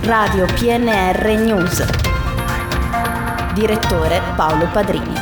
Radio PNR News. Direttore Paolo Padrini.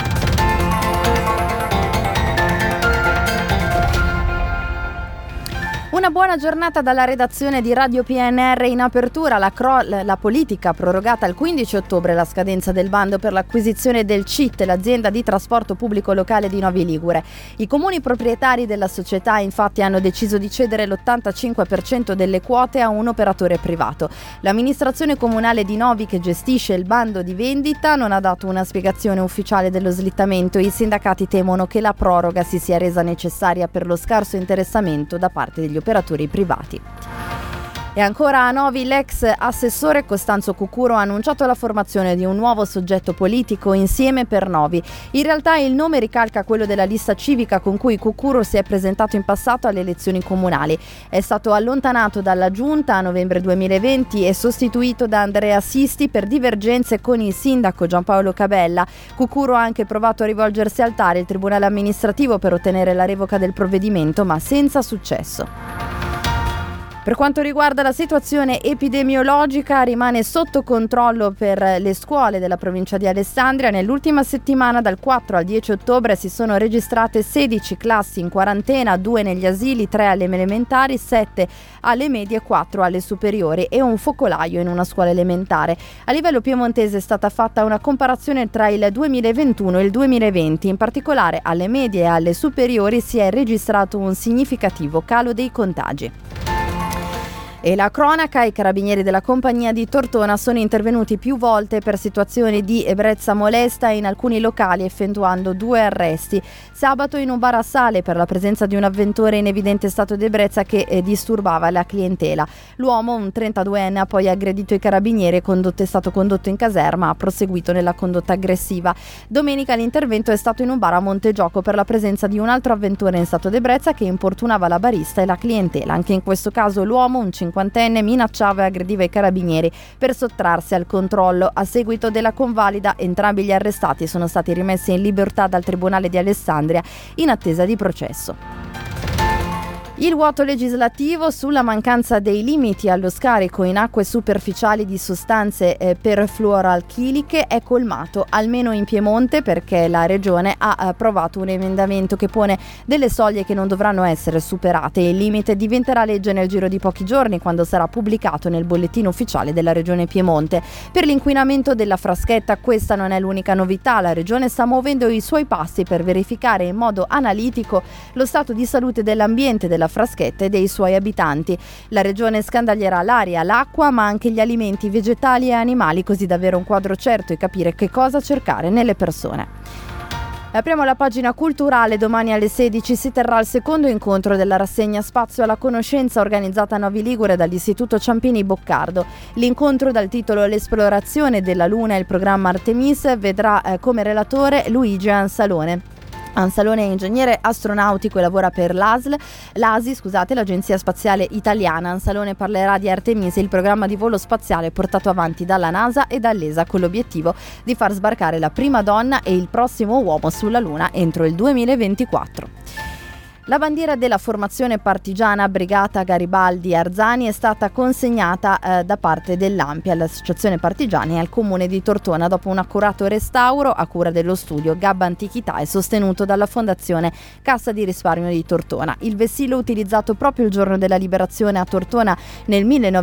Una buona giornata dalla redazione di Radio PNR. In apertura la politica ha prorogata al 15 ottobre la scadenza del bando per l'acquisizione del CIT, l'azienda di trasporto pubblico locale di Novi Ligure. I comuni proprietari della società infatti hanno deciso di cedere l'85% delle quote a un operatore privato. L'amministrazione comunale di Novi, che gestisce il bando di vendita, non ha dato una spiegazione ufficiale dello slittamento. I sindacati temono che la proroga si sia resa necessaria per lo scarso interessamento da parte degli operatori privati. E ancora a Novi, l'ex assessore Costanzo Cucuro ha annunciato la formazione di un nuovo soggetto politico, Insieme per Novi. In realtà il nome ricalca quello della lista civica con cui Cucuro si è presentato in passato alle elezioni comunali. È stato allontanato dalla giunta a novembre 2020 e sostituito da Andrea Sisti per divergenze con il sindaco Giampaolo Cabella. Cucuro ha anche provato a rivolgersi al TAR, il tribunale amministrativo, per ottenere la revoca del provvedimento, ma senza successo. Per quanto riguarda la situazione epidemiologica, rimane sotto controllo per le scuole della provincia di Alessandria. Nell'ultima settimana, dal 4 al 10 ottobre, si sono registrate 16 classi in quarantena, 2 negli asili, 3 alle elementari, 7 alle medie e 4 alle superiori e un focolaio in una scuola elementare. A livello piemontese è stata fatta una comparazione tra il 2021 e il 2020. In particolare alle medie e alle superiori si è registrato un significativo calo dei contagi. E la cronaca: i carabinieri della compagnia di Tortona sono intervenuti più volte per situazioni di ebbrezza molesta in alcuni locali, effettuando 2 arresti. Sabato in un bar a Sale per la presenza di un avventore in evidente stato di ebbrezza che disturbava la clientela. L'uomo, un 32enne, ha poi aggredito i carabinieri e è stato condotto in caserma, ha proseguito nella condotta aggressiva. Domenica l'intervento è stato in un bar a Montegioco per la presenza di un altro avventore in stato di ebbrezza che importunava la barista e la clientela. Anche in questo caso l'uomo, un 50enne, minacciava e aggrediva i carabinieri per sottrarsi al controllo. A seguito della convalida, entrambi gli arrestati sono stati rimessi in libertà dal Tribunale di Alessandria in attesa di processo. Il vuoto legislativo sulla mancanza dei limiti allo scarico in acque superficiali di sostanze perfluoralchiliche è colmato, almeno in Piemonte, perché la Regione ha approvato un emendamento che pone delle soglie che non dovranno essere superate. Il limite diventerà legge nel giro di pochi giorni, quando sarà pubblicato nel bollettino ufficiale della Regione Piemonte. Per l'inquinamento della Fraschetta questa non è l'unica novità. La Regione sta muovendo i suoi passi per verificare in modo analitico lo stato di salute dell'ambiente della Fraschetta e dei suoi abitanti. La Regione scandaglierà l'aria, l'acqua, ma anche gli alimenti vegetali e animali, così da avere un quadro certo e capire che cosa cercare nelle persone. Apriamo la pagina culturale. Domani alle 16 si terrà il secondo incontro della rassegna Spazio alla Conoscenza, organizzata a Novi Ligure dall'Istituto Ciampini Boccardo. L'incontro, dal titolo L'esplorazione della Luna e il programma Artemis, vedrà come relatore Luigi Ansalone. Ansalone è ingegnere astronautico e lavora per l'ASI, l'Agenzia Spaziale Italiana. Ansalone parlerà di Artemis, il programma di volo spaziale portato avanti dalla NASA e dall'ESA con l'obiettivo di far sbarcare la prima donna e il prossimo uomo sulla Luna entro il 2024. La bandiera della formazione partigiana Brigata Garibaldi Arzani è stata consegnata da parte dell'ANPI all'Associazione Partigiani e al Comune di Tortona dopo un accurato restauro a cura dello studio Gabba Antichità e sostenuto dalla Fondazione Cassa di Risparmio di Tortona. Il vessillo, utilizzato proprio il giorno della liberazione a Tortona nel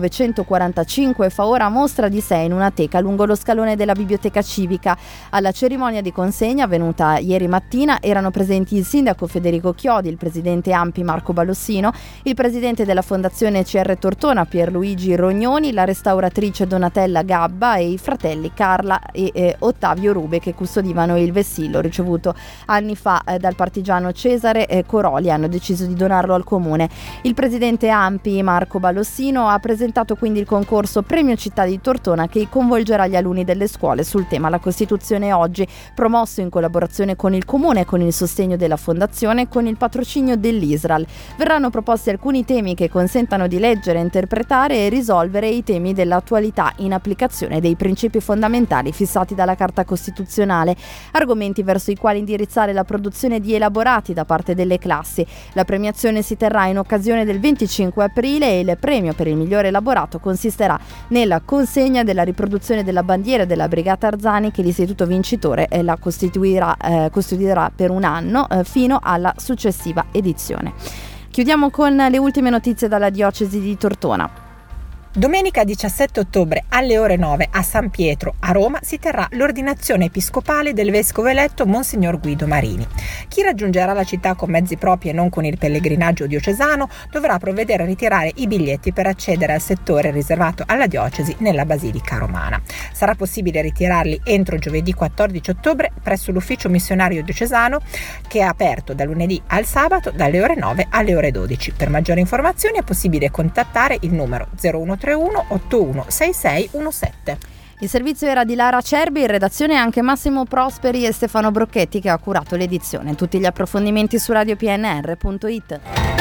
1945, fa ora mostra di sé in una teca lungo lo scalone della Biblioteca Civica. Alla cerimonia di consegna, avvenuta ieri mattina, erano presenti il sindaco Federico Chiodi, il presidente ANPI Marco Balossino, il presidente della Fondazione CR Tortona Pierluigi Rognoni, la restauratrice Donatella Gabba e i fratelli Carla e Ottavio Rube, che custodivano il vessillo ricevuto anni fa dal partigiano Cesare Coroli. Hanno deciso di donarlo al comune. Il presidente ANPI Marco Balossino ha presentato quindi il concorso Premio Città di Tortona, che coinvolgerà gli alunni delle scuole sul tema La Costituzione oggi, promosso in collaborazione con il comune, con il sostegno della fondazione e con il patrocinio dell'impegno dell'Israel. Verranno proposti alcuni temi che consentano di leggere, interpretare e risolvere i temi dell'attualità in applicazione dei principi fondamentali fissati dalla Carta Costituzionale, argomenti verso i quali indirizzare la produzione di elaborati da parte delle classi. La premiazione si terrà in occasione del 25 aprile e il premio per il migliore elaborato consisterà nella consegna della riproduzione della bandiera della Brigata Arzani che l'istituto vincitore la costituirà per un anno fino alla successiva edizione. Chiudiamo con le ultime notizie dalla diocesi di Tortona. Domenica 17 ottobre alle ore 9 a San Pietro a Roma si terrà l'ordinazione episcopale del vescovo eletto Monsignor Guido Marini. Chi raggiungerà la città con mezzi propri e non con il pellegrinaggio diocesano dovrà provvedere a ritirare i biglietti per accedere al settore riservato alla diocesi nella Basilica Romana. Sarà possibile ritirarli entro giovedì 14 ottobre presso l'ufficio missionario diocesano che è aperto da lunedì al sabato dalle ore 9 alle ore 12. Per maggiori informazioni è possibile contattare il numero 0131 81 6617. Il servizio era di Lara Cerbi, in redazione anche Massimo Prosperi e Stefano Brocchetti che ha curato l'edizione. Tutti gli approfondimenti su radiopnr.it.